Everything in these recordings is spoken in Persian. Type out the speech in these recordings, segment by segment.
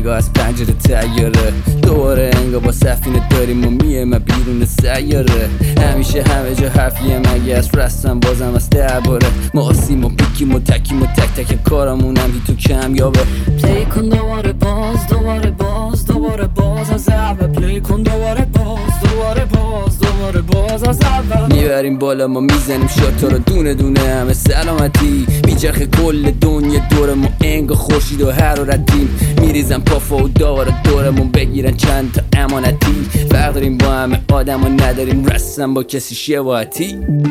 نگاه از پنجره تیاره، دوباره انگار با سفینه داریم و میایم بیرون سیاره. همیشه همه جا حرفیه مگه از رستم بازم از درباره ما آسیم و پیکیم و تکیم و تک تک کارمونم هی تو کمیابه. پلی کن دوباره باز دوباره باز دوباره باز از اول، پلی کن دوباره باز دوباره باز دوباره باز از اول. میبریم بالا ما میزنیم شاتا رو دونه دونه همه سلامتی، میچرخه کل دنیا دور ما انگار خورشید و حرارتیم. میریزن پافا و داور دورمون بگیرن چند تا امانتی، فرق داریم با همه آدم و نداریم رسم با کسی شباهتی.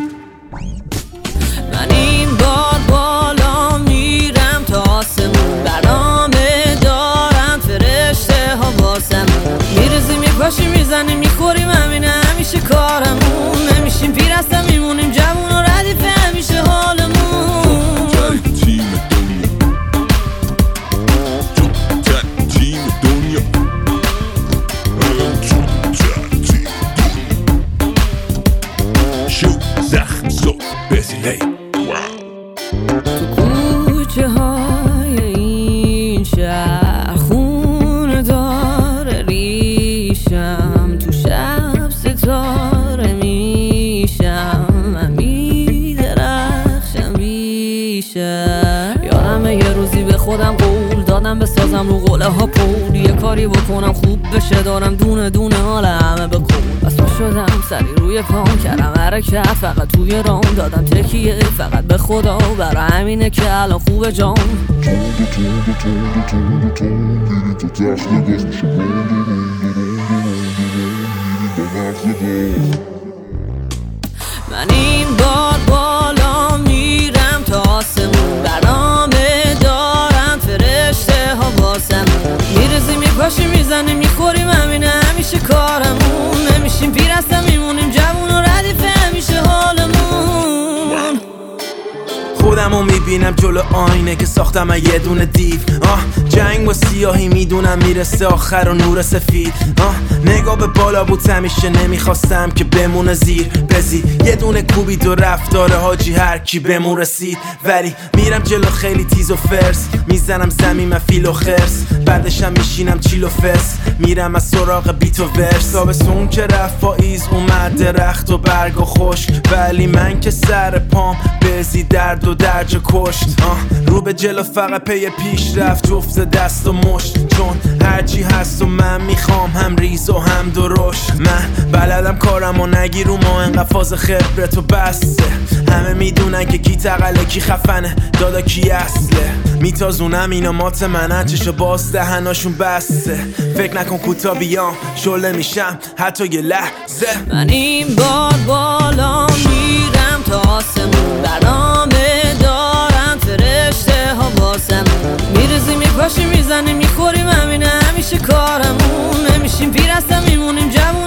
من این بار بالا میرم تا آسمون، برنامه دارم فرشته ها واسم. میرزیم میپاشیم میزنیم میخوریم همینه همیشه کارمون، نمیشیم پیر هستم میمونیم جوون و ردیف همیشه حالمون. تو کوچه های این شهر خونه داره ریشم، تو شب ستاره میشم، من میدرخشم بیشم. یادمه یه روزی به خودم قول دادم بسازم رو قوله ها پول، یه کاری بکنم خوب بشه دارم دونه دونه حال همه به کول. بس شدم سری روی پام کردم حرکت فقط توی رام، دادم تکیه فقط به خدا برای همینه که الان خوبه جام. من این بار بالا میرم تا آسمون، برنامه دارم فرشته ها واسم. میرزیم میپاشیم میزنیم میخوریم همینه همیشه کارمون، نمیشیم پیر هستم میمونیم جوون و ردیف همیشه حالمون. خودمو میبینم جلو آینه که ساختم یه دونه دیو، جنگ با سیاهی میدونم میرسه آخر و نور سفید. نگاه به بالا بود همیشه نمیخواستم که بمونه زیر بزی، یه دونه کوبید و رفت داره حاجی هر کی بمون رسید. ولی میرم جلو خیلی تیز و فرس، میزنم زمین من فیل و خرس، بعدشم میشینم چیل و فس، میرم از سراغ بیت و ورس. تابستون که رفت پاییز اومد درخت و برگ و خشک، ولی من که سر پام بزی درد و درجا کشت. رو به جلو فقط پی پیش رفت جفت دست و مشت، چون هرچی هست و من میخوام هم ریز و هم درشت. من بلدم کارم و نگیر رو ما انقدر فاز خبرت و بسته، همه میدونن که کی تقله کی خفنه دادا کی اصله. میتازونم اینا مات منن چشو باز دهناشون بسته، فکر نکن کوتا بیام شله میشم حتی یه لحظه. من این بار بالا میرم تا آسمون، برنامه دارم فرشته ها واسم. میرزیم میپاشیم میزنیم میخوریم همینه همیشه کارمون، نمیشیم پیر هستم میمونیم جوون